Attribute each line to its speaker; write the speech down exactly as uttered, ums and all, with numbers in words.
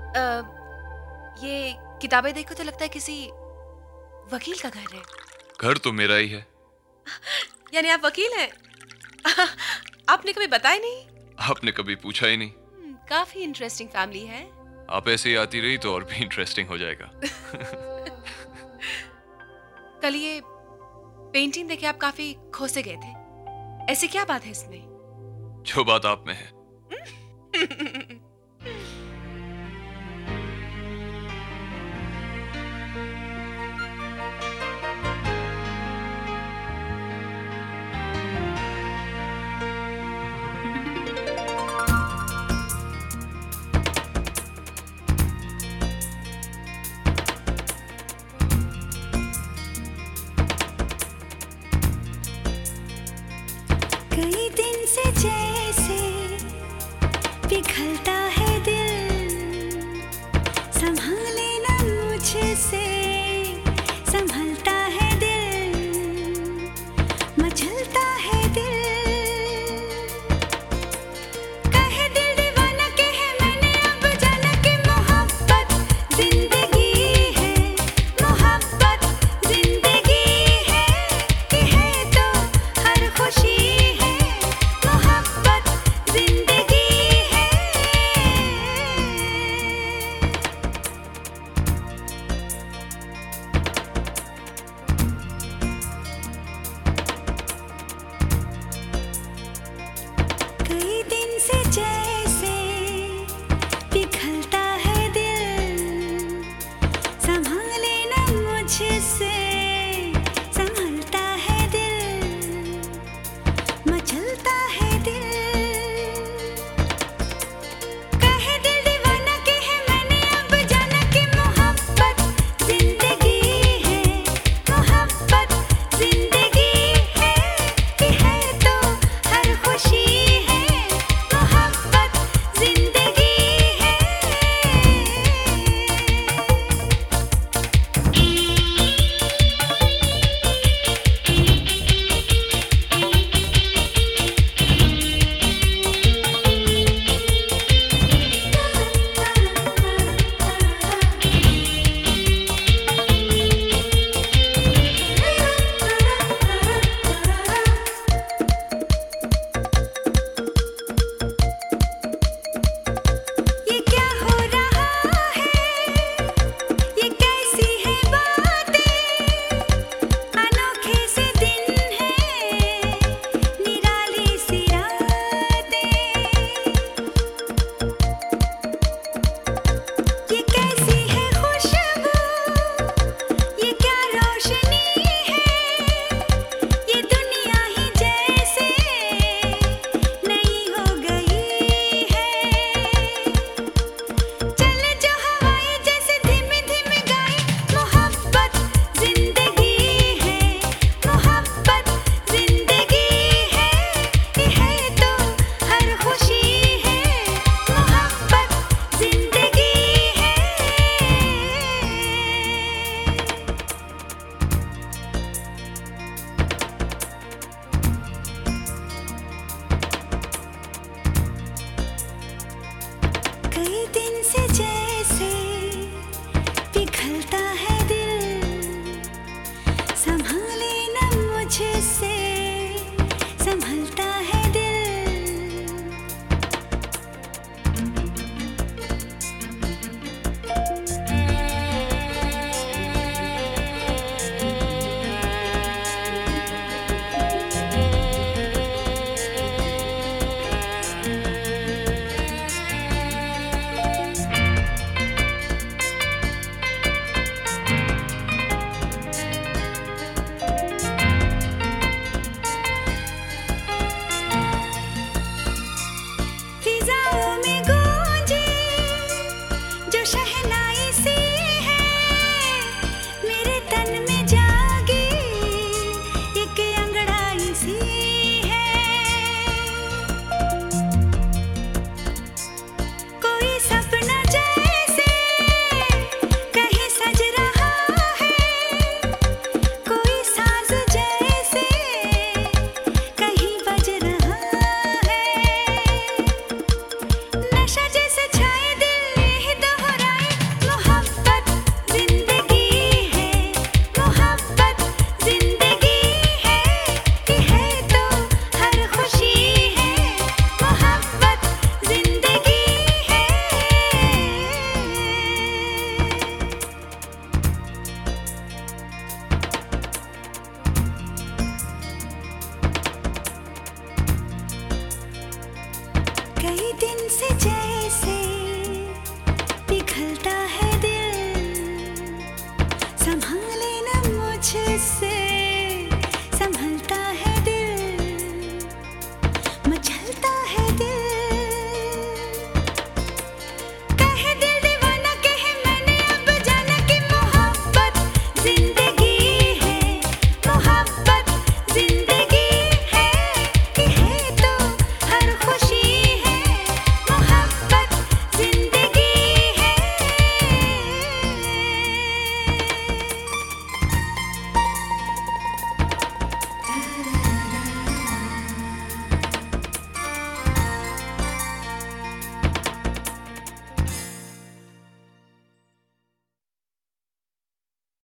Speaker 1: आ, ये किताबें देखो तो लगता है किसी वकील का घर है।
Speaker 2: घर तो मेरा ही है।
Speaker 1: यानी आप वकील हैं? आपने कभी बताया नहीं।
Speaker 2: आपने कभी पूछा ही नहीं।
Speaker 1: काफी इंटरेस्टिंग फैमिली है।
Speaker 2: आप ऐसे ही आती रही तो और भी इंटरेस्टिंग हो जाएगा।
Speaker 1: कल ये पेंटिंग देखे आप काफी खो से गए थे। ऐसी क्या बात है इसमें?
Speaker 2: जो बात आप में है।
Speaker 3: कई दिन से जैसे पिघलता है दिल, संभाले ना मुझसे, संभलता है दिल, मचलता है दिल। कहे दिल दीवाना के है मैंने अब जाना कि मोहब्बत जिंदगी है, मोहब्बत जिंदगी है, कि है तो हर खुशी है, मोहब्बत जिंदगी है। कई दिन से जैसे पिघलता है दिल, संभाले ना मुझसे, संभलता है दिल, मचलता है दिल। कहे दिल दीवाना के है मैंने अब जाना कि मोहब्बत जिंदगी है, मोहब्बत जिंदगी है, कि है तो हर खुशी है, मोहब्बत जिंदगी है। ये क्या हो रहा है, ये कैसी है बातें, अनोखे से दिन है, निराली सी रातें। ये कैसी है खुशबू, ये क्या रोशनी है, ये दुनिया ही जैसे नई हो गई है। चले जो हवाएं जैसे धीमे धीमे गाए, मोहब्बत जिंदगी है, मोहब्बत जिंदगी है, कि है तो हर खुशी है, मोहब्बत जिंदगी है। कई दिन से जैसे